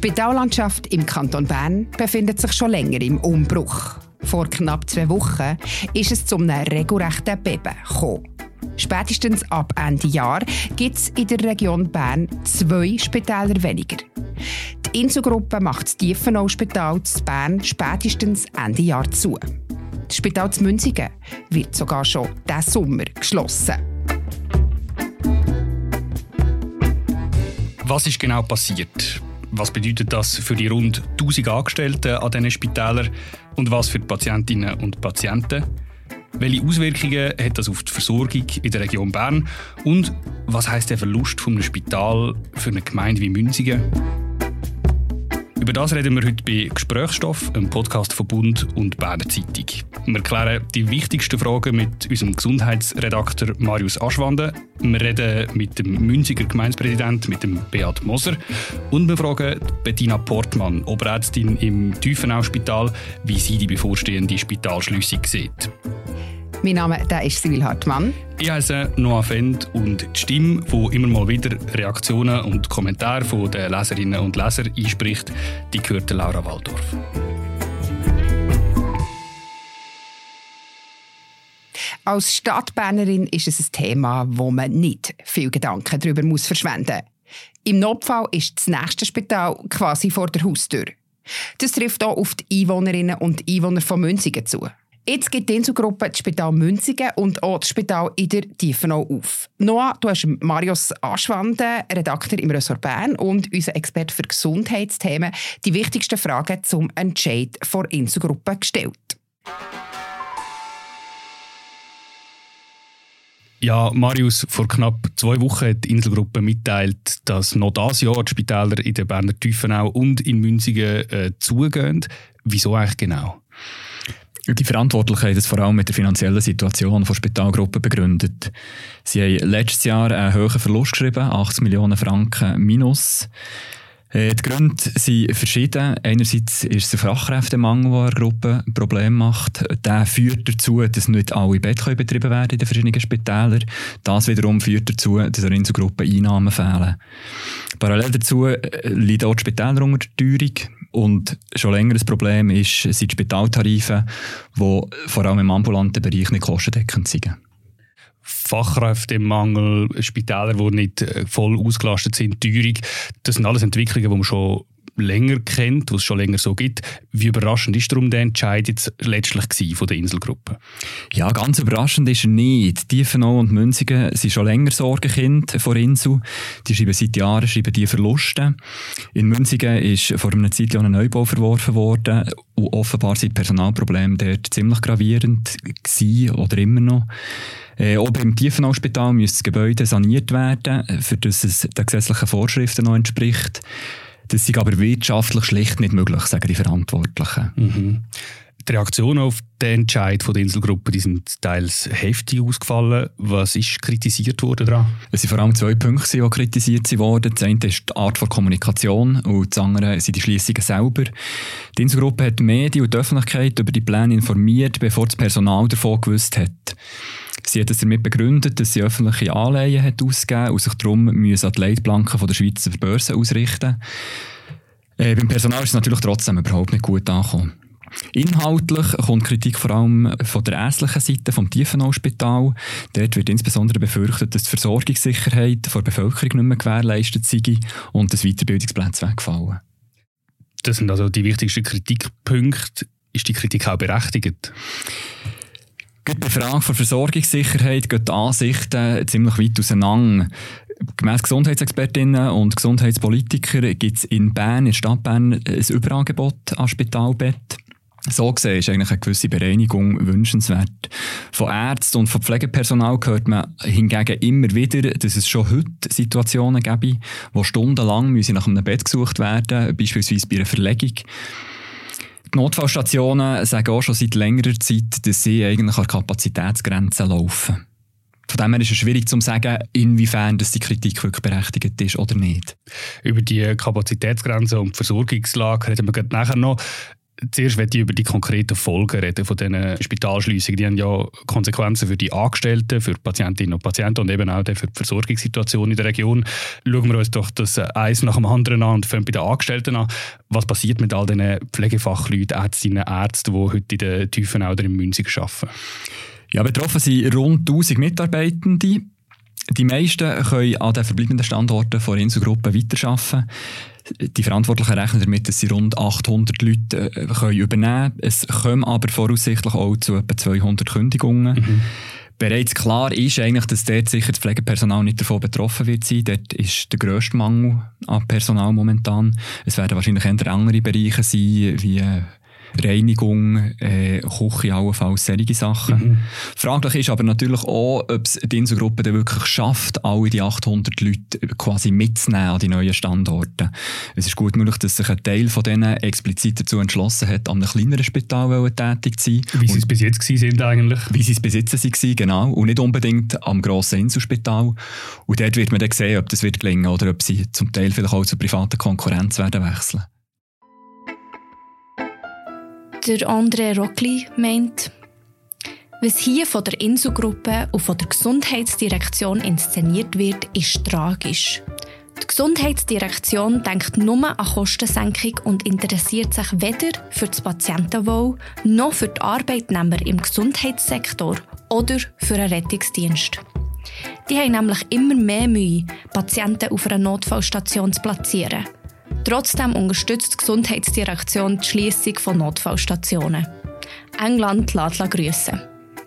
Spitallandschaft im Kanton Bern befindet sich schon länger im Umbruch. Vor knapp 2 Wochen ist es zu einem regelrechten Beben gekommen. Spätestens ab Ende Jahr gibt es in der Region Bern 2 Spitäler weniger. Die Inselgruppe macht das Tiefenau-Spital in Bern spätestens Ende Jahr zu. Das Spital in Münsingen wird sogar schon diesen Sommer geschlossen. Was ist genau passiert? Was bedeutet das für die rund 1000 Angestellten an diesen Spitälern und was für die Patientinnen und Patienten? Welche Auswirkungen hat das auf die Versorgung in der Region Bern? Und was heisst der Verlust von einem Spital für eine Gemeinde wie Münsingen? Über das reden wir heute bei «Gesprächsstoff», einem Podcast von Bund und Berner Zeitung. Wir klären die wichtigsten Fragen mit unserem Gesundheitsredakteur Marius Aschwanden. Wir reden mit dem Münziger Gemeindepräsidenten, mit dem Beat Moser. Und wir fragen Bettina Portmann, Oberärztin im Tiefenau-Spital, wie sie die bevorstehende Spitalschliessung sieht. Mein Name ist Sibyl Hartmann. Ich heiße Noah Fend und die Stimme, die immer mal wieder Reaktionen und Kommentare von den Leserinnen und Lesern einspricht, die gehört Laura Waldorf. Als Stadtbernerin ist es ein Thema, wo man nicht viel Gedanken darüber verschwenden muss. Im Notfall ist das nächste Spital quasi vor der Haustür. Das trifft auch auf die Einwohnerinnen und Einwohner von Münsingen zu. Jetzt gibt die Inselgruppe das Spital Münsingen und auch das Spital in der Tiefenau auf. Noah, du hast Marius Aschwanden, Redakteur im Ressort Bern und unser Experte für Gesundheitsthemen, die wichtigsten Fragen zum Entscheid der Inselgruppe gestellt. Ja, Marius, vor knapp 2 Wochen hat die Inselgruppe mitteilt, dass noch dieses Jahr die Spitäler in der Berner Tiefenau und in Münsingen zugehen. Wieso eigentlich genau? Die Verantwortlichen haben das vor allem mit der finanziellen Situation der Spitalgruppe begründet. Sie haben letztes Jahr einen hohen Verlust geschrieben, 80 Millionen Franken minus. Die Gründe sind verschieden. Einerseits ist es der Fachkräftemangel, der der Gruppe Probleme macht. Der führt dazu, dass nicht alle Betten betrieben werden in den verschiedenen Spitälern. Das wiederum führt dazu, dass der Inselgruppe Einnahmen fehlen. Parallel dazu liegt auch die Spitäler unter der Teuerung. Und schon länger ein Problem sind die Spitaltarife, die vor allem im ambulanten Bereich nicht kostendeckend sind. Fachkräftemangel, Spitäler, die nicht voll ausgelastet sind, Teuerung, das sind alles Entwicklungen, die man schon länger kennt, die es schon länger so gibt. Wie überraschend ist darum der Entscheid jetzt letztlich von der Inselgruppe? Ja, ganz überraschend ist er nicht. Tiefenau und Münsingen sind schon länger Sorgenkind von Insel. Die schreiben seit Jahren die Verluste. In Münsingen ist vor einer Zeit ein Neubau verworfen worden und offenbar sind die Personalprobleme dort ziemlich gravierend gewesen oder immer noch. Auch beim Tiefenau-Spital müsste das Gebäude saniert werden, für das es den gesetzlichen Vorschriften noch entspricht. Das ist aber wirtschaftlich schlicht nicht möglich, sagen die Verantwortlichen. Mhm. Die Reaktionen auf den Entscheid der Inselgruppe die sind teils heftig ausgefallen. Was ist kritisiert worden daran? Es sind vor allem 2 Punkte, die kritisiert wurden. Das eine ist die Art der Kommunikation und das andere sind die Schliessungen selber. Die Inselgruppe hat die Medien und die Öffentlichkeit über die Pläne informiert, bevor das Personal davon gewusst hat. Sie hat es damit begründet, dass sie öffentliche Anleihen hat ausgegeben und sich darum an die Leitplanken der Schweizer Börse ausrichten. Beim Personal ist es natürlich trotzdem überhaupt nicht gut angekommen. Inhaltlich kommt Kritik vor allem von der ärztlichen Seite vom Tiefenau-Spital. Dort wird insbesondere befürchtet, dass die Versorgungssicherheit der Bevölkerung nicht mehr gewährleistet sei und dass Weiterbildungsplätze wegfallen. Das sind also die wichtigsten Kritikpunkte. Ist die Kritik auch berechtigt? Bei der Frage der Versorgungssicherheit gehen die Ansichten ziemlich weit auseinander. Gemäss Gesundheitsexpertinnen und Gesundheitspolitikern gibt es in Bern, in der Stadt Bern, ein Überangebot an Spitalbett. So gesehen ist eigentlich eine gewisse Bereinigung wünschenswert. Von Ärzten und von Pflegepersonal hört man hingegen immer wieder, dass es schon heute Situationen gäbe, wo stundenlang nach einem Bett gesucht werden, beispielsweise bei einer Verlegung. Die Notfallstationen sagen auch schon seit längerer Zeit, dass sie eigentlich an Kapazitätsgrenzen laufen. Von dem her ist es schwierig zu sagen, inwiefern die Kritik wirklich berechtigt ist oder nicht. Über die Kapazitätsgrenzen und die Versorgungslage reden wir nachher noch. Zuerst möchte ich über die konkreten Folgen reden von diesen Spitalschliessungen. Die haben ja Konsequenzen für die Angestellten, für die Patientinnen und Patienten und eben auch für die Versorgungssituation in der Region. Schauen wir uns doch das eins nach dem anderen an und fangen bei den Angestellten an. Was passiert mit all diesen Pflegefachleuten, Ärztinnen, Ärzten, die heute in den Tiefen oder im Münzigen arbeiten? Ja, betroffen sind rund 1000 Mitarbeitende. Die meisten können an den verbleibenden Standorten der Inselgruppe weiterarbeiten. Die Verantwortlichen rechnen damit, dass sie rund 800 Leute können übernehmen können. Es kommen aber voraussichtlich auch zu etwa 200 Kündigungen. Mhm. Bereits klar ist eigentlich, dass dort sicher das Pflegepersonal nicht davon betroffen wird sein. Dort ist der grösste Mangel an Personal momentan. Es werden wahrscheinlich eher andere Bereiche sein, wie Reinigung, Küche, allenfalls solche Sachen. Mhm. Fraglich ist aber natürlich auch, ob es die Inselgruppe dann wirklich schafft, alle die 800 Leute quasi mitzunehmen an die neuen Standorte. Es ist gut möglich, dass sich ein Teil von denen explizit dazu entschlossen hat, an einem kleineren Spital tätig zu sein. Wie sie es bis jetzt sind eigentlich. Wie sie es bis jetzt waren, genau. Und nicht unbedingt am grossen Inselspital. Und dort wird man dann sehen, ob das wird gelingen oder ob sie zum Teil vielleicht auch zur privaten Konkurrenz werden wechseln. Der André Rockli meint, was hier von der Inselgruppe und von der Gesundheitsdirektion inszeniert wird, ist tragisch. Die Gesundheitsdirektion denkt nur an Kostensenkung und interessiert sich weder für das Patientenwohl noch für die Arbeitnehmer im Gesundheitssektor oder für einen Rettungsdienst. Die haben nämlich immer mehr Mühe, Patienten auf einer Notfallstation zu platzieren. Trotzdem unterstützt die Gesundheitsdirektion die Schliessung von Notfallstationen. England lässt grüssen.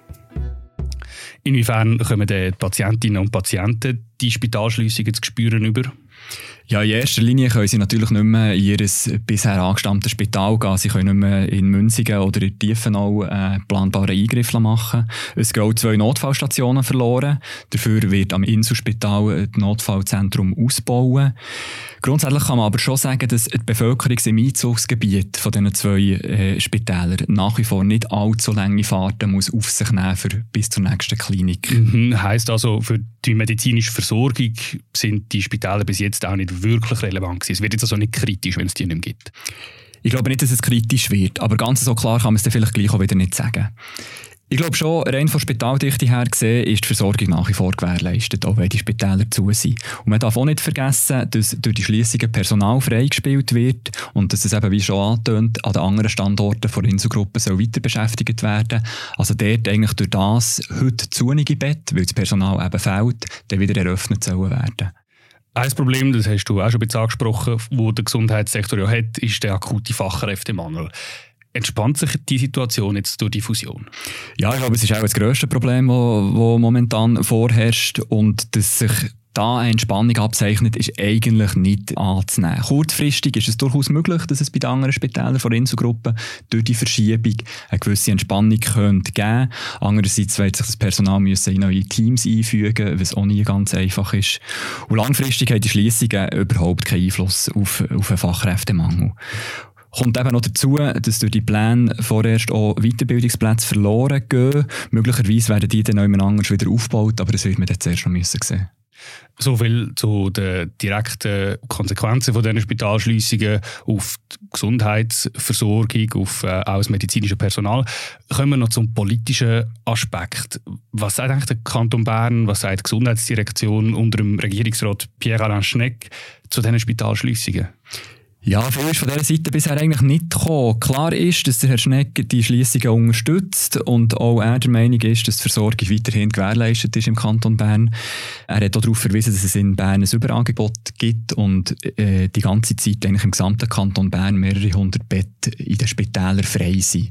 Inwiefern kommen die Patientinnen und Patienten die Spitalschliessungen zu spüren über? Ja, in erster Linie können sie natürlich nicht mehr in ihr bisher angestammtes Spital gehen. Sie können nicht mehr in Münzigen oder in Tiefenau planbaren Eingriff machen. Es gehen auch 2 Notfallstationen verloren. Dafür wird am Inselspital das Notfallzentrum ausbauen. Grundsätzlich kann man aber schon sagen, dass die Bevölkerung im Einzugsgebiet von diesen 2 Spitälern nach wie vor nicht allzu lange Fahrten muss auf sich nehmen bis zur nächsten Klinik. Heisst also, für die medizinische Versorgung sind die Spitäler bis jetzt auch nicht wirklich relevant gewesen. Es wird jetzt also nicht kritisch, wenn es die nicht mehr gibt. Ich glaube nicht, dass es kritisch wird, aber ganz so klar kann man es dann vielleicht gleich auch wieder nicht sagen. Ich glaube schon, rein von Spitaldichte her gesehen, ist die Versorgung nach wie vor gewährleistet, auch wenn die Spitäler zu sind. Und man darf auch nicht vergessen, dass durch die Schliessungen Personal freigespielt wird und dass es eben, wie schon angetönt, an den anderen Standorten der Inselgruppe soll weiter beschäftigt werden. Also dort eigentlich durch das heute zu wenige Bett, weil das Personal eben fehlt, dann wieder eröffnet sollen werden. Ein Problem, das hast du auch schon ein bisschen angesprochen, wo der Gesundheitssektor ja hat, ist der akute Fachkräftemangel. Entspannt sich die Situation jetzt durch die Fusion? Ja, ich glaube, es ist auch das grösste Problem, das momentan vorherrscht. Und dass sich da eine Entspannung abzeichnet, ist eigentlich nicht anzunehmen. Kurzfristig ist es durchaus möglich, dass es bei den anderen Spitälern der Inselgruppe durch die Verschiebung eine gewisse Entspannung könnte geben. Andererseits wird sich das Personal in neue Teams einfügen, was auch nie ganz einfach ist. Und langfristig haben die Schliessungen überhaupt keinen Einfluss auf einen Fachkräftemangel. Kommt eben noch dazu, dass durch die Pläne vorerst auch Weiterbildungsplätze verloren gehen. Möglicherweise werden die dann jemand anders wieder aufgebaut, aber das wird man jetzt zuerst noch sehen. So viel zu den direkten Konsequenzen von diesen Spitalschliessungen auf die Gesundheitsversorgung, auf auch das medizinische Personal. Kommen wir noch zum politischen Aspekt. Was sagt eigentlich der Kanton Bern, was sagt die Gesundheitsdirektion unter dem Regierungsrat Pierre-Alain Schnegg zu diesen Spitalschliessungen? Ja, viel ist von dieser Seite bisher eigentlich nicht gekommen. Klar ist, dass der Herr Schnegg die Schliessungen unterstützt und auch er der Meinung ist, dass die Versorgung weiterhin gewährleistet ist im Kanton Bern. Er hat auch darauf verwiesen, dass es in Bern ein Überangebot gibt und die ganze Zeit eigentlich im gesamten Kanton Bern mehrere hundert Betten in den Spitälern frei sind.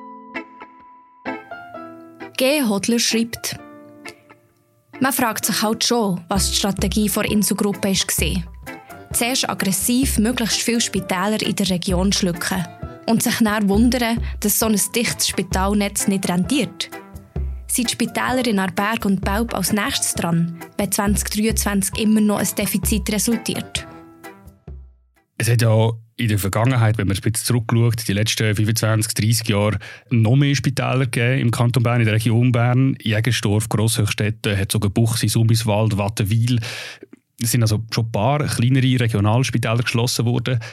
G. Hodler schreibt, man fragt sich halt schon, was die Strategie der Inselgruppe war. Zuerst aggressiv möglichst viele Spitäler in der Region schlucken und sich dann wundern, dass so ein dichtes Spitalnetz nicht rentiert. Sind die Spitäler in Aarberg und Belp als nächstes dran, wenn 2023 immer noch ein Defizit resultiert? Es hat ja in der Vergangenheit, wenn man ein bisschen zurückschaut, die letzten 25, 30 Jahre noch mehr Spitäler gegeben im Kanton Bern, in der Region Bern. Jägersdorf, Grosshöchstetten, Herzogenbuchsee, Sumbiswald, Wattenwil. Es sind also schon ein paar kleinere Regionalspitäler geschlossen worden.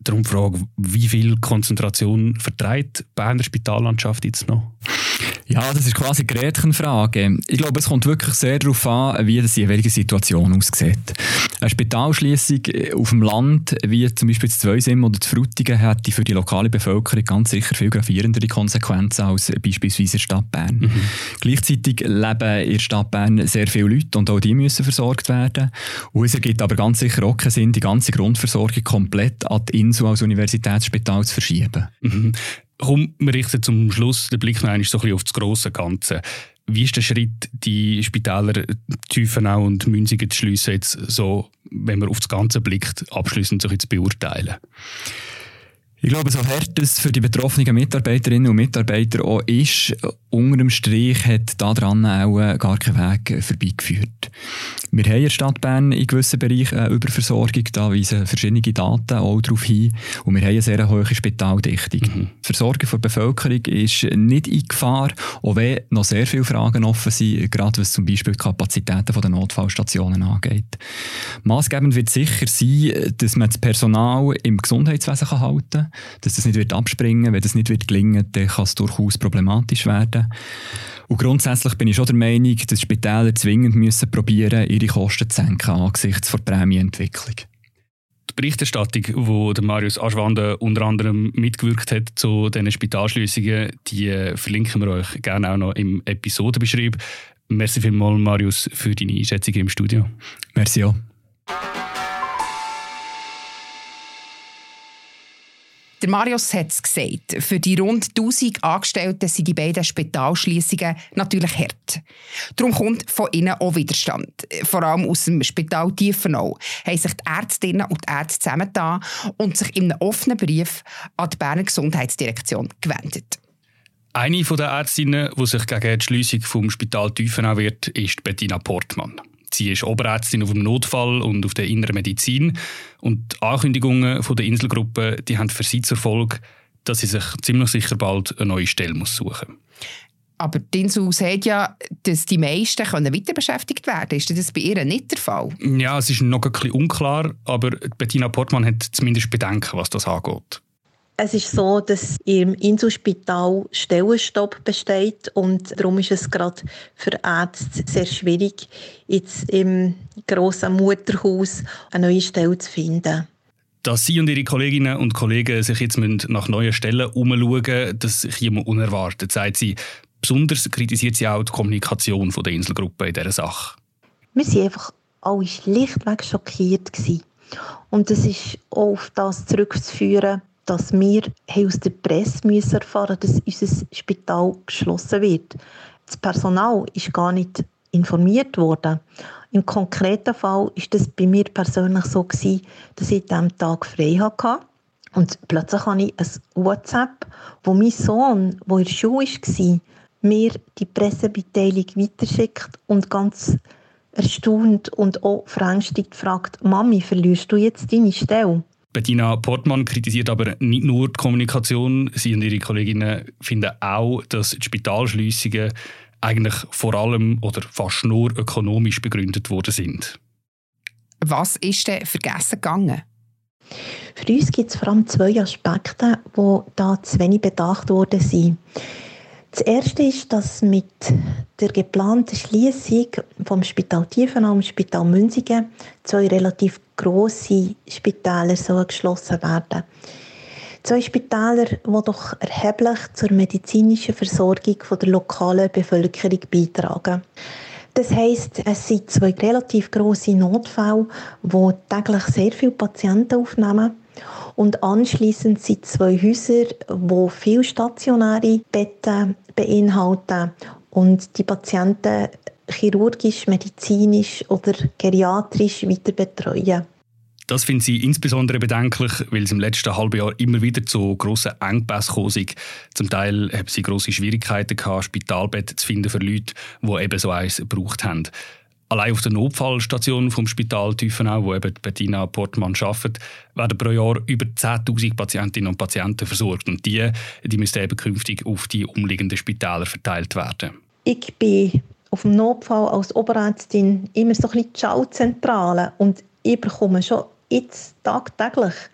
Darum die Frage, wie viel Konzentration vertreibt die Berner Spitallandschaft jetzt noch? Ja, das ist quasi eine Gretchenfrage. Ich glaube, es kommt wirklich sehr darauf an, wie die jeweilige Situation aussieht. Eine Spitalschliessung auf dem Land, wie zum Beispiel in Zweisim oder in Frutigen, hat für die lokale Bevölkerung ganz sicher viel gravierendere Konsequenzen als beispielsweise in der Stadt Bern. Gleichzeitig leben in der Stadt Bern sehr viele Leute und auch die müssen versorgt werden. Und es ergibt aber ganz sicher auch keinen Sinn, die ganze Grundversorgung komplett an die Insel als Universitätsspital zu verschieben. Komm, wir richten zum Schluss den Blick noch einmal so ein bisschen auf das grosse Ganze. Wie ist der Schritt, die Spitäler Tiefenau und Münsingen zu schliessen, jetzt so, wenn man auf das Ganze blickt, abschliessend so zu beurteilen? Ich glaube, so hart es für die betroffenen Mitarbeiterinnen und Mitarbeiter auch ist, unter dem Strich hat daran auch gar kein Weg vorbeigeführt. Wir haben in der Stadt Bern in gewissen Bereichen eine Überversorgung, da weisen verschiedene Daten auch darauf hin, und wir haben eine sehr hohe Spitaldichtung. Die Versorgung der Bevölkerung ist nicht in Gefahr, auch wenn noch sehr viele Fragen offen sind, gerade was zum Beispiel die Kapazitäten der Notfallstationen angeht. Massgebend wird sicher sein, dass man das Personal im Gesundheitswesen halten kann, dass das nicht wird abspringen. Wenn das nicht wird gelingen, dann kann es durchaus problematisch werden. Und grundsätzlich bin ich schon der Meinung, dass Spitäler zwingend müssen probieren, ihre Kosten zu senken angesichts der Prämienentwicklung. Die Berichterstattung, wo der Marius Aschwande unter anderem mitgewirkt hat zu diesen Spitalschliessungen, die verlinken wir euch gerne auch noch im Episodenbeschrieb. Merci vielmals, Marius, für deine Einschätzung im Studio. Merci auch. Der Marius hat es gesagt, für die rund 1000 Angestellten sind die beiden Spitalschliessungen natürlich hart. Darum kommt von ihnen auch Widerstand. Vor allem aus dem Spital Tiefenau haben sich die Ärztinnen und die Ärzte zusammengetan und sich in einem offenen Brief an die Berner Gesundheitsdirektion gewendet. Eine der Ärztinnen, die sich gegen die Schliessung vom Spital Tiefenau wehrt, ist Bettina Portmann. Sie ist Oberärztin auf dem Notfall und auf der inneren Medizin. Und die Ankündigungen der Inselgruppe, die haben für sie zur Folge, dass sie sich ziemlich sicher bald eine neue Stelle suchen muss. Aber die Insel sagt ja, dass die meisten weiter beschäftigt werden können. Ist das bei ihr nicht der Fall? Ja, es ist noch ein bisschen unklar, aber Bettina Portmann hat zumindest Bedenken, was das angeht. Es ist so, dass im Inselspital Stellenstopp besteht und darum ist es gerade für Ärzte sehr schwierig, jetzt im grossen Mutterhaus eine neue Stelle zu finden. Dass Sie und Ihre Kolleginnen und Kollegen sich jetzt nach neuen Stellen umschauen, das käme unerwartet, sagt sie. Besonders kritisiert sie auch die Kommunikation der Inselgruppe in dieser Sache. Wir waren einfach alle schlichtweg schockiert gewesen. Und es ist auch auf das zurückzuführen, dass wir aus der Presse erfahren müssen, dass unser Spital geschlossen wird. Das Personal ist gar nicht informiert worden. Im konkreten Fall war das bei mir persönlich so gewesen, dass ich an diesem Tag frei hatte. Und plötzlich habe ich ein WhatsApp, wo mein Sohn, der in der Schule war, mir die Pressemitteilung weiterschickt und ganz erstaunt und auch verängstigt fragt: «Mami, verlierst du jetzt deine Stelle?» Bettina Portmann kritisiert aber nicht nur die Kommunikation. Sie und ihre Kolleginnen finden auch, dass die Spitalschliessungen eigentlich vor allem oder fast nur ökonomisch begründet worden sind. Was ist denn vergessen gegangen? Für uns gibt es vor allem 2 Aspekte, die da zu wenig bedacht worden sind. Das erste ist, dass mit der geplanten Schliessung vom Spital Tiefenau und Spital Münsingen 2 relativ grosse Spitäler geschlossen werden. 2 Spitäler, die doch erheblich zur medizinischen Versorgung der lokalen Bevölkerung beitragen. Das heisst, es sind 2 relativ grosse Notfälle, die täglich sehr viele Patienten aufnehmen. Und anschliessend sind 2 Häuser, die viele stationäre Betten beinhalten und die Patienten chirurgisch, medizinisch oder geriatrisch weiter betreuen. Das finden sie insbesondere bedenklich, weil es im letzten halben Jahr immer wieder zu grossen Engpässen gekommen ist. Zum Teil haben sie grosse Schwierigkeiten gehabt, Spitalbetten zu finden für Leute, die eben so eins gebraucht haben. Allein auf der Notfallstation vom Spital Tiefenau, wo eben Bettina Portmann arbeitet, werden pro Jahr über 10'000 Patientinnen und Patienten versorgt. Und die müssen eben künftig auf die umliegenden Spitäler verteilt werden. Ich bin auf dem Notfall als Oberärztin immer so ein bisschen die Schallzentrale und ich bekomme schon jetzt tagtäglich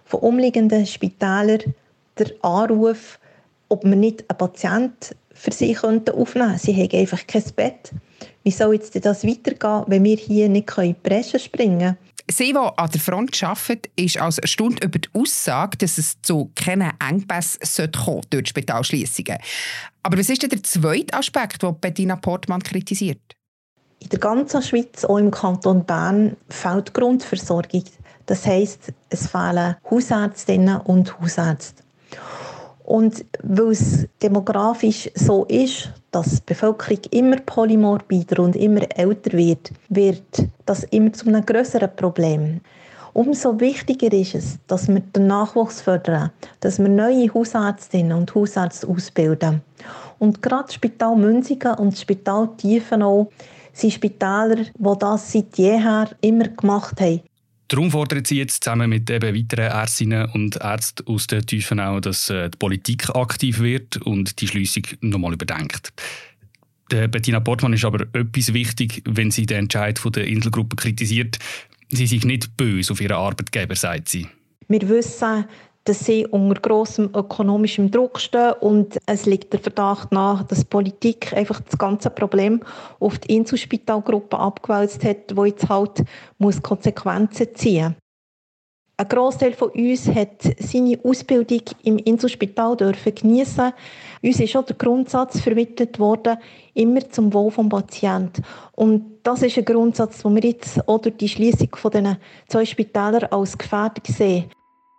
von umliegenden Spitälern der Anruf, ob wir nicht einen Patienten für sie aufnehmen könnten. Sie haben einfach kein Bett. Wie soll jetzt das weitergehen, wenn wir hier nicht in die Bresche springen können? Sie, die an der Front arbeitet, ist als erstaunt über die Aussage, dass es zu keinen Engpässen durch die Spitalschliessungen. Aber was ist denn der zweite Aspekt, den Bettina Portmann kritisiert? In der ganzen Schweiz, auch im Kanton Bern, fehlt die Grundversorgung. Das heisst, es fehlen Hausärztinnen und Hausärzte. Und weil es demografisch so ist, dass die Bevölkerung immer polymorbider und immer älter wird, wird das immer zu einem grösseren Problem. Umso wichtiger ist es, dass wir den Nachwuchs fördern, dass wir neue Hausärztinnen und Hausärzte ausbilden. Und gerade das Spital Münsingen und das Spital Tiefenau sind Spitäler, die das seit jeher immer gemacht haben. Darum fordert sie jetzt zusammen mit eben weiteren Ärztinnen und Ärzten aus der Tiefenau, dass die Politik aktiv wird und die Schliessung nochmal überdenkt. Der Bettina Portmann ist aber etwas wichtig, wenn sie den Entscheid der Inselgruppe kritisiert. Sie sei nicht böse auf ihren Arbeitgeber, sagt sie. Wir wissen, dass sie unter grossem ökonomischem Druck stehen und es liegt der Verdacht nahe, dass die Politik einfach das ganze Problem auf die Inselspitalgruppe abgewälzt hat, die jetzt halt Konsequenzen ziehen muss. Ein Grossteil von uns hat seine Ausbildung im Inselspital geniessen. Uns ist auch der Grundsatz vermittelt worden, immer zum Wohl des Patienten. Und das ist ein Grundsatz, den wir jetzt auch durch die Schliessung von diesen 2 Spitälern als gefährdet sehen.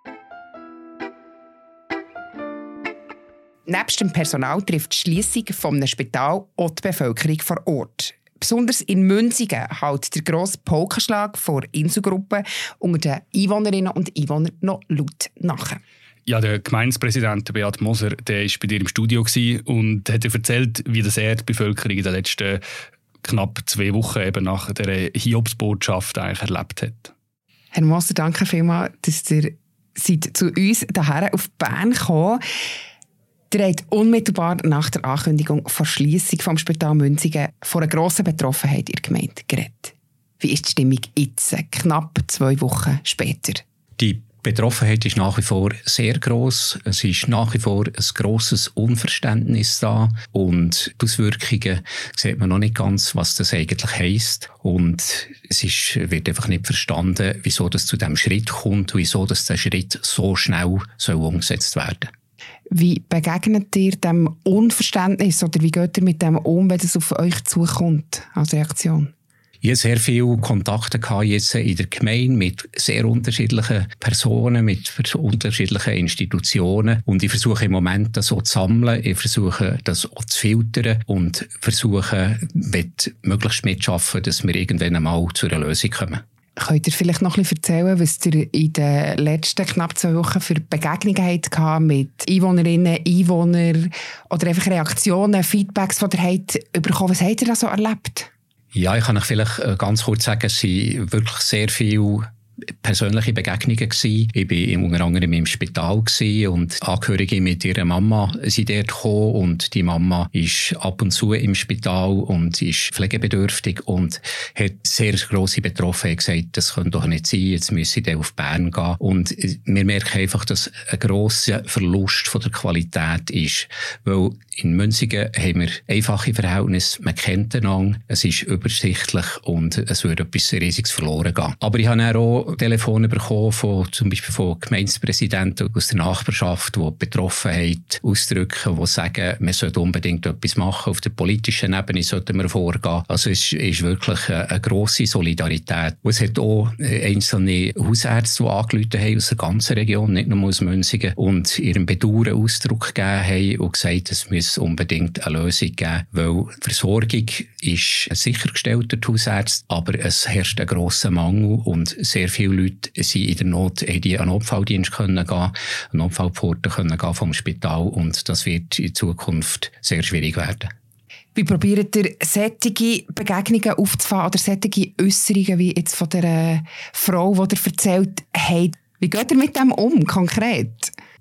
Nebst dem Personal trifft die Schliessung eines Spitals auch die Bevölkerung vor Ort. Besonders in Münsingen hält der grosse Polkaschlag vor Inselgruppe unter den Einwohnerinnen und Einwohnern noch laut nach. Ja, der Gemeindepräsident Beat Moser, der war bei dir im Studio und hat dir erzählt, wie das die Bevölkerung in den letzten knapp 2 Wochen eben nach dieser Hiobsbotschaft eigentlich erlebt hat. Herr Moser, danke vielmals, dass ihr zu uns hierher auf Bern gekommen seid. Ihr habt unmittelbar nach der Ankündigung der Schliessung vom Spital Münsingen von einer grossen Betroffenheit in der Gemeinde geredet. Wie ist die Stimmung jetzt, knapp 2 Wochen später? Die Betroffenheit ist nach wie vor sehr gross. Es ist nach wie vor ein grosses Unverständnis da. Und die Auswirkungen sieht man noch nicht ganz, was das eigentlich heisst. Und wird einfach nicht verstanden, wieso das zu diesem Schritt kommt, wieso das der Schritt so schnell umgesetzt werden soll. Wie begegnet ihr dem Unverständnis oder wie geht ihr mit dem um, wenn es auf euch zukommt als Reaktion? Ich hatte sehr viele Kontakte jetzt in der Gemeinde mit sehr unterschiedlichen Personen, mit unterschiedlichen Institutionen. Und ich versuche im Moment das auch zu sammeln, ich versuche das auch zu filtern und versuche möglichst mitzuschaffen, dass wir irgendwann einmal zu einer Lösung kommen. Könnt ihr vielleicht noch ein bisschen erzählen, was ihr in den letzten knapp 2 Wochen für Begegnungen hattet mit Einwohnerinnen, Einwohnern oder einfach Reaktionen, Feedbacks, die ihr habt bekommen? Was habt ihr da so erlebt? Ja, ich kann euch vielleicht ganz kurz sagen, es sind wirklich sehr viele persönliche Begegnungen gewesen. Ich war unter anderem im Spital und Angehörige mit ihrer Mama sind dort gekommen und die Mama ist ab und zu im Spital und ist pflegebedürftig und hat sehr grosse Betroffenheit gesagt, das könnte doch nicht sein, jetzt müsse ich auf Bern gehen. Und wir merken einfach, dass ein grosser Verlust von der Qualität ist, weil in Münsingen haben wir einfache Verhältnisse, man kennt einander, es ist übersichtlich und es würde etwas Riesiges verloren gehen. Aber ich habe auch Telefone bekommen zum Beispiel von Gemeindepräsidenten aus der Nachbarschaft, die Betroffenheit ausdrücken, die sagen, man sollte unbedingt etwas machen, auf der politischen Ebene sollten wir vorgehen. Also es ist wirklich eine grosse Solidarität. Und es hat auch einzelne Hausärzte, die angerufen haben aus der ganzen Region, nicht nur aus Münsingen, und ihrem Bedauern Ausdruck gegeben haben und gesagt, es müsse unbedingt eine Lösung geben, weil die Versorgung ist sichergestellt durch die Hausärzte, aber es herrscht ein grosser Mangel und sehr viele Leute sind in der Not, die an den Notfalldienst gehen, an Notfallpforten gehen vom Spital und das wird in Zukunft sehr schwierig werden. Wie probiert ihr solche Begegnungen aufzufangen oder solche Äusserungen wie jetzt von der Frau, die ihr erzählt habt? Wie geht ihr mit dem um, konkret?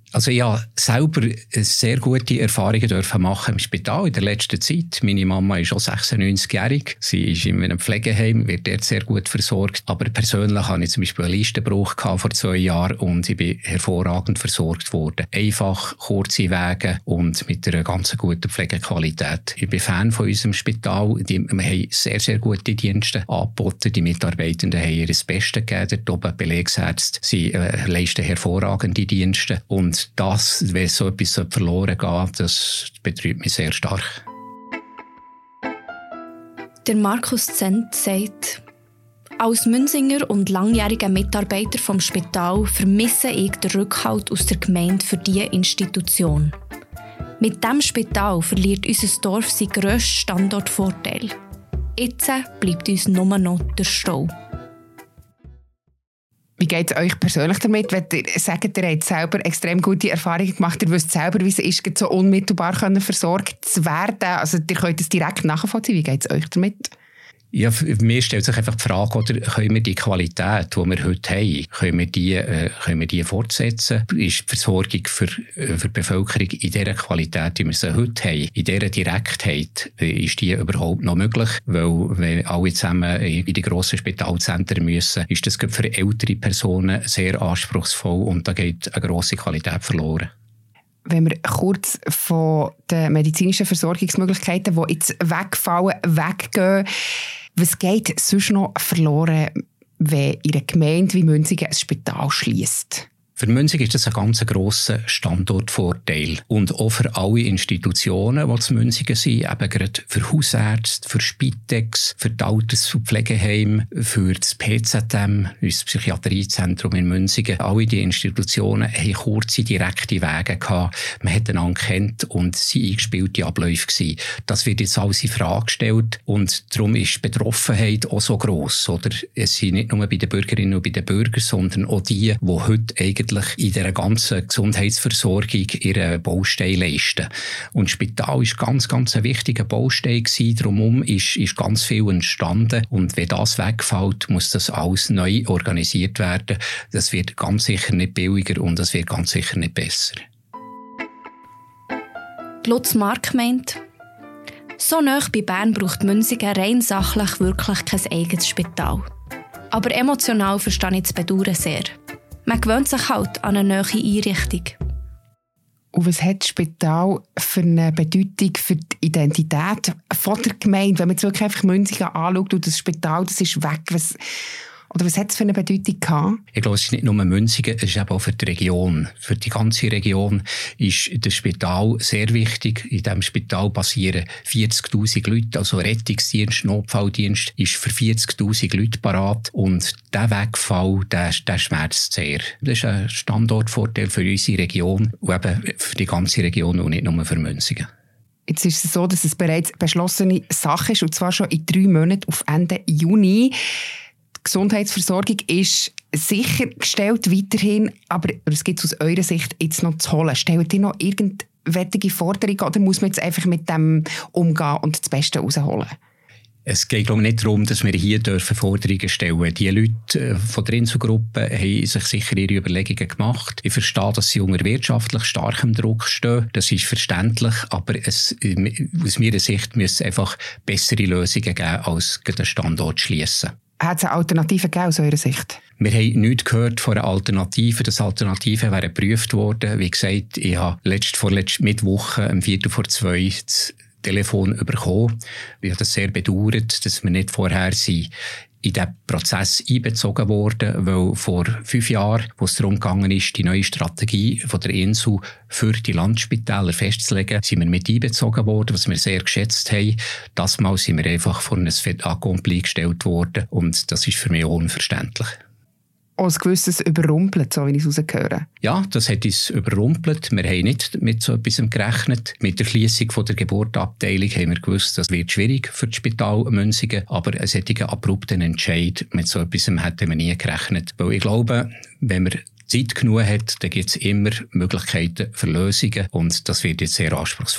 Also ich habe selber sehr gute Erfahrungen dürfen machen im Spital in der letzten Zeit. Meine Mama ist schon 96-jährig. Sie ist in einem Pflegeheim, wird dort sehr gut versorgt. Aber persönlich hatte ich zum Beispiel einen Leistenbruch vor 2 Jahren und ich bin hervorragend versorgt worden. Einfach, kurze Wege und mit einer ganz guten Pflegequalität. Ich bin Fan von unserem Spital. Wir haben sehr, sehr gute Dienste angeboten. Die Mitarbeitenden haben ihr Bestes gegeben. Dort oben Belegsärzte. Sie leisten hervorragende Dienste. Und das, wenn so etwas verloren geht, das betrübt mich sehr stark. Der Markus Zent sagt, als Münzinger und langjähriger Mitarbeiter vom Spital vermisse ich den Rückhalt aus der Gemeinde für diese Institution. Mit diesem Spital verliert unser Dorf seinen grössten Standortvorteil. Jetzt bleibt uns nur noch der Stau. Wie geht es euch persönlich damit, wenn ihr sagt, ihr habt selber extrem gute Erfahrungen gemacht, ihr wisst selber, wie es ist, so unmittelbar versorgt zu werden? Also ihr könnt es direkt nachvollziehen. Wie geht es euch damit? Ja, mir stellt sich einfach die Frage, oder können wir die Qualität, die wir heute haben, können wir die fortsetzen? Ist die Versorgung für die Bevölkerung in dieser Qualität, wie wir sie heute haben, in dieser Direktheit, ist die überhaupt noch möglich? Weil, wenn alle zusammen in die grossen Spitalzentren müssen, ist das für ältere Personen sehr anspruchsvoll und da geht eine grosse Qualität verloren. Wenn wir kurz von den medizinischen Versorgungsmöglichkeiten, die jetzt wegfallen, weggehen, was geht sonst noch verloren, wenn in einer Gemeinde wie Münzigen ein Spital schliesst? Für Münzigen ist das ein ganz grosser Standortvorteil. Und auch für alle Institutionen, die zu Münzigen sind, eben gerade für Hausärzte, für Spitex, für die Alters- und Pflegeheime, für das PZM, unser Psychiatriezentrum in Münzigen. Alle diese Institutionen hatten kurze, direkte Wege gehabt. Man hat einander gekannt und es waren eingespielte Abläufe gewesen. Das wird jetzt alles in Frage gestellt und darum ist die Betroffenheit auch so gross. Oder? Es sind nicht nur bei den Bürgerinnen und bei den Bürgern, sondern auch die heute eigentlich in dieser ganzen Gesundheitsversorgung ihren Baustein leisten. Und das Spital war ganz ein wichtiger Baustein gewesen. Darum ist ganz viel entstanden. Und wenn das wegfällt, muss das alles neu organisiert werden. Das wird ganz sicher nicht billiger und das wird ganz sicher nicht besser. Lutz Mark meint, so nahe bei Bern braucht Münzigen rein sachlich wirklich kein eigenes Spital. Aber emotional verstehe ich das Bedauern sehr. Man gewöhnt sich halt an eine neue Einrichtung. Und was hat das Spital für eine Bedeutung für die Identität von der Gemeinde? Wenn man jetzt wirklich einfach Münzigen anschaut und das Spital, das ist weg, was hat es für eine Bedeutung gehabt? Ich glaube, es ist nicht nur Münzigen, es ist eben auch für die Region. Für die ganze Region ist das Spital sehr wichtig. In diesem Spital passieren 40'000 Leute, also Rettungsdienst, Notfalldienst ist für 40'000 Leute parat. Und der Wegfall, der schmerzt sehr. Das ist ein Standortvorteil für unsere Region und eben für die ganze Region und nicht nur für Münzigen. Jetzt ist es so, dass es bereits beschlossene Sache ist, und zwar schon in 3 Monaten auf Ende Juni. Die Gesundheitsversorgung ist sichergestellt weiterhin, aber es gibt aus eurer Sicht jetzt noch zu holen. Stellt ihr noch irgendwelche Forderungen oder muss man jetzt einfach mit dem umgehen und das Beste rausholen? Es geht glaube ich, nicht darum, dass wir hier Forderungen stellen dürfen. Die Leute von der Insel-Gruppe haben sich sicher ihre Überlegungen gemacht. Ich verstehe, dass sie unter wirtschaftlich starkem Druck stehen. Das ist verständlich, aber aus meiner Sicht müssen es einfach bessere Lösungen geben, als den Standort schliessen. Hat es eine Alternative gegeben aus eurer Sicht? Wir haben nichts gehört von einer Alternative. Das Alternative wäre geprüft worden. Wie gesagt, ich habe vorletzten Mittwoch um 1:45 das Telefon bekommen. Ich habe das sehr bedauert, dass wir nicht vorher in diesen Prozess einbezogen worden, weil vor 5 Jahren, wo es darum gegangen ist, die neue Strategie von der Insel für die Landspitäler festzulegen, sind wir mit einbezogen worden, was wir sehr geschätzt haben. Das Mal sind wir einfach vor ein Fait accompli gestellt worden und das ist für mich unverständlich. Ein gewisses überrumpelt, so wie ich es rausgehöre. Ja, das hat uns überrumpelt. Wir haben nicht mit so etwas gerechnet. Mit der Schliessung der Geburtenabteilung haben wir gewusst, das wird schwierig für das Spital Münzigen. Aber einen solchen abrupten Entscheid mit so etwas hätten wir nie gerechnet. Weil ich glaube, wenn man Zeit genug hat, dann gibt es immer Möglichkeiten für Lösungen. Und das wird jetzt sehr anspruchsvoll.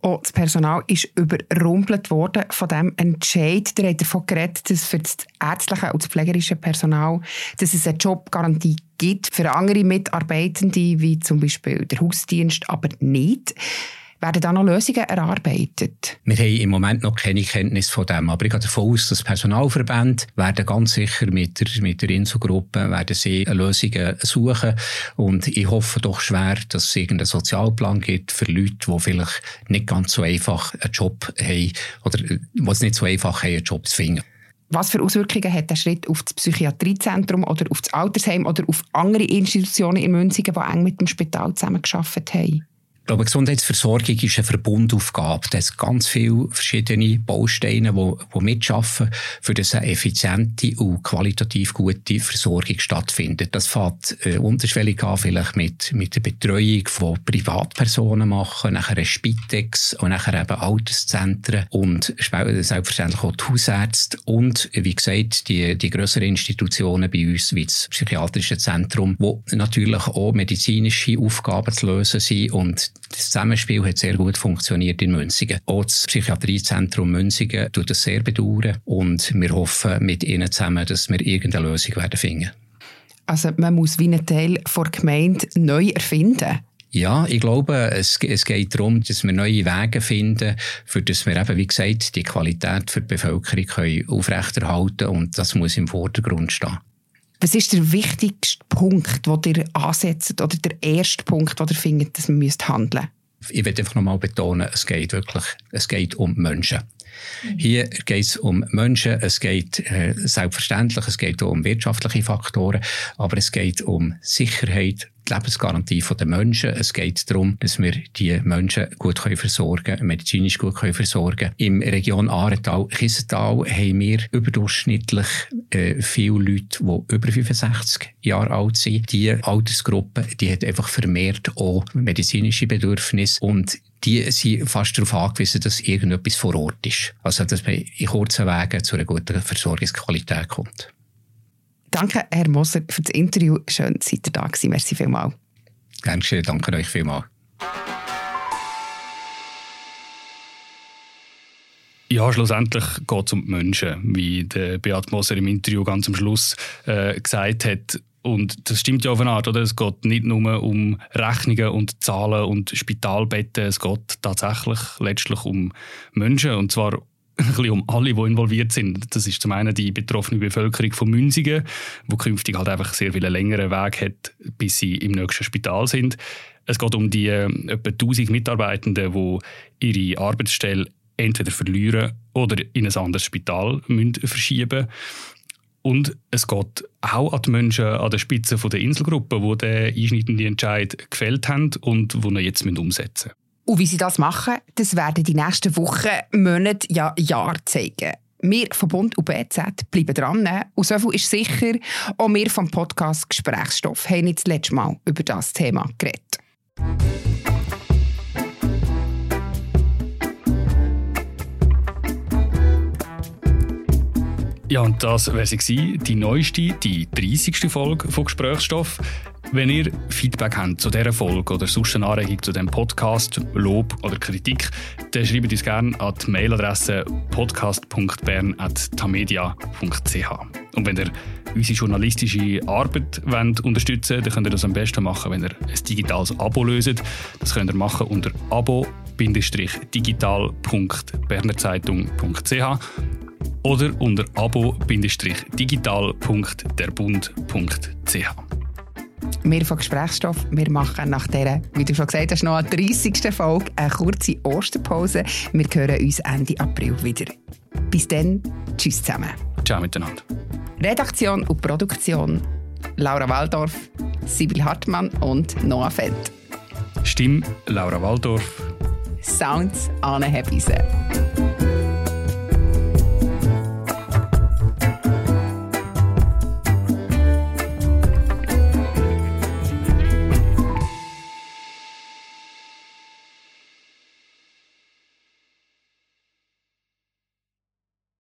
Auch das Personal ist überrumpelt worden von diesem Entscheid. Ihr habt davon geredet, dass für das ärztliche und das pflegerische Personal dass es eine Jobgarantie gibt. Für andere Mitarbeitende, wie zum Beispiel der Hausdienst, aber nicht. Werden da noch Lösungen erarbeitet? Wir haben im Moment noch keine Kenntnis von dem, aber ich gehe davon aus, dass Personalverbände werden ganz sicher mit der Insel-Gruppe werden sie Lösungen suchen und ich hoffe doch schwer, dass es irgendeinen Sozialplan gibt für Leute, die vielleicht nicht ganz so einfach einen Job haben oder die es nicht so einfach haben, einen Job zu finden. Was für Auswirkungen hat der Schritt auf das Psychiatriezentrum oder auf das Altersheim oder auf andere Institutionen in Münsingen, die eng mit dem Spital zusammengearbeitet haben? Ich glaube, Gesundheitsversorgung ist eine Verbundaufgabe. Da sind ganz viele verschiedene Bausteine, die mitarbeiten, für dass eine effiziente und qualitativ gute Versorgung stattfindet. Das fängt unterschwellig an, vielleicht mit der Betreuung von Privatpersonen machen, nachher eine Spitex und nachher eben Alterszentren und selbstverständlich auch die Hausärzte und, wie gesagt, die grösseren Institutionen bei uns, wie das Psychiatrische Zentrum, wo natürlich auch medizinische Aufgaben zu lösen sind und das Zusammenspiel hat sehr gut funktioniert in Münsingen. Auch das Psychiatriezentrum Münsingen tut das sehr bedauern und wir hoffen mit ihnen zusammen, dass wir irgendeine Lösung werden finden. Also man muss wie einen Teil der Gemeinde neu erfinden? Ja, ich glaube, es geht darum, dass wir neue Wege finden, für dass wir eben, wie gesagt, die Qualität für die Bevölkerung können aufrechterhalten und das muss im Vordergrund stehen. Was ist der wichtigste Punkt, den ihr ansetzt, oder der erste Punkt, den ihr findet, dass man handeln müsst? Ich will einfach nochmal betonen, es geht um Menschen. Hier geht es um Menschen, es geht selbstverständlich, es geht auch um wirtschaftliche Faktoren, aber es geht um Sicherheit, die Lebensgarantie der Menschen. Es geht darum, dass wir die Menschen gut versorgen können, medizinisch gut versorgen können. Im Region Aaretal-Kiesental haben wir überdurchschnittlich viele Leute, die über 65 Jahre alt sind. Diese Altersgruppe, die hat einfach vermehrt auch medizinische Bedürfnisse und die sind fast darauf angewiesen, dass irgendetwas vor Ort ist. Also, dass man in kurzen Wegen zu einer guten Versorgungsqualität kommt. Danke, Herr Moser, für das Interview. Schön, dass ihr da gewesen. Merci vielmals. Gerne geschehen. Danke euch vielmals. Ja, schlussendlich geht es um die Menschen, wie der Beat Moser im Interview ganz am Schluss gesagt hat. Und das stimmt ja auf eine Art, oder? Es geht nicht nur um Rechnungen und Zahlen und Spitalbetten, es geht tatsächlich letztlich um Menschen, und zwar ein bisschen um alle, die involviert sind. Das ist zum einen die betroffene Bevölkerung von Münsingen, die künftig halt einfach sehr viel längeren Weg hat, bis sie im nächsten Spital sind. Es geht um die etwa 1000 Mitarbeitenden, die ihre Arbeitsstelle entweder verlieren oder in ein anderes Spital verschieben müssen. Und es geht auch an die Menschen an der Spitze der Inselgruppe, die den einschneidenden Entscheid gefällt haben und die ihn jetzt umsetzen müssen. Und wie sie das machen, das werden die nächsten Wochen, Monate, ja Jahre zeigen. Wir von Bund und BZ bleiben dran. Und so viel ist sicher, auch wir vom Podcast «Gesprächsstoff» haben nicht das letzte Mal über das Thema geredet. Ja, und das wäre sie, die neueste, die 30. Folge von «Gesprächsstoff». Wenn ihr Feedback habt zu dieser Folge oder sonst eine Anregung zu diesem Podcast, Lob oder Kritik, dann schreibt uns gerne an die Mailadresse podcast.bern@tamedia.ch. Und wenn ihr unsere journalistische Arbeit unterstützen wollt, dann könnt ihr das am besten machen, wenn ihr ein digitales Abo löst. Das könnt ihr machen unter abo-digital.bernerzeitung.ch oder unter abo-digital.derbund.ch. Wir von «Gesprächsstoff», wir machen nach dieser, wie du schon gesagt hast, noch an der 30. Folge eine kurze Osterpause. Wir hören uns Ende April wieder. Bis dann, tschüss zusammen. Ciao miteinander. Redaktion und Produktion: Laura Waldorf, Sibyl Hartmann und Noah Feld. Stimme: Laura Waldorf. Sounds: Anne Hebise.